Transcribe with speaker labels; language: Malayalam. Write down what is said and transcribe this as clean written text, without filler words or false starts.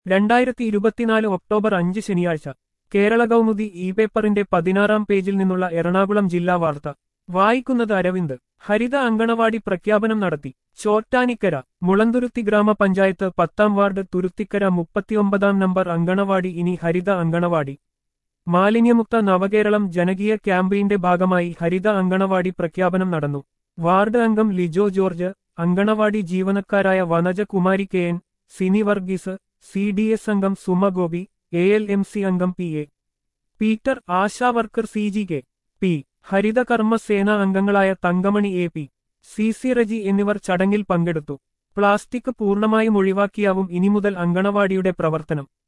Speaker 1: 2024 ഒക്ടോബർ 5 ശനിയാഴ്ച കേരള കൗമുദി ഇ പേപ്പറിന്റെ 16-ാം പേജിൽ നിന്നുള്ള എറണാകുളം ജില്ലാ വാർത്ത വായിക്കുന്നത് അരവിന്ദ്. ഹരിത അങ്കണവാടി പ്രഖ്യാപനം നടത്തി. ചോറ്റാനിക്കര. മുളന്തുരുത്തി ഗ്രാമപഞ്ചായത്ത് 10-ാം വാർഡ് തുരുത്തിക്കര 39-ാം നമ്പർ അങ്കണവാടി ഇനി ഹരിത അങ്കണവാടി. മാലിന്യമുക്ത നവകേരളം ജനകീയ ക്യാമ്പയിന്റെ ഭാഗമായി ഹരിത അങ്കണവാടി പ്രഖ്യാപനം നടന്നു. വാർഡ് അംഗം ലിജോ ജോർജ്, അങ്കണവാടി ജീവനക്കാരായ Vanaja Kumari K N, Sini Varghese, CDS അംഗം സുമ ഗോപി, ALMC അംഗം PA Peter, Asha worker CG K P, Haritha Karma Sena അംഗങ്ങളായ തങ്കമണി AP, CC റജി എന്നിവർ ചടങ്ങിൽ പങ്കെടുത്തു. പ്ലാസ്റ്റിക് പൂർണ്ണമായും ഒഴിവാക്കിയാവും ഇനി മുതൽ അങ്കണവാടിയുടെ പ്രവർത്തനം.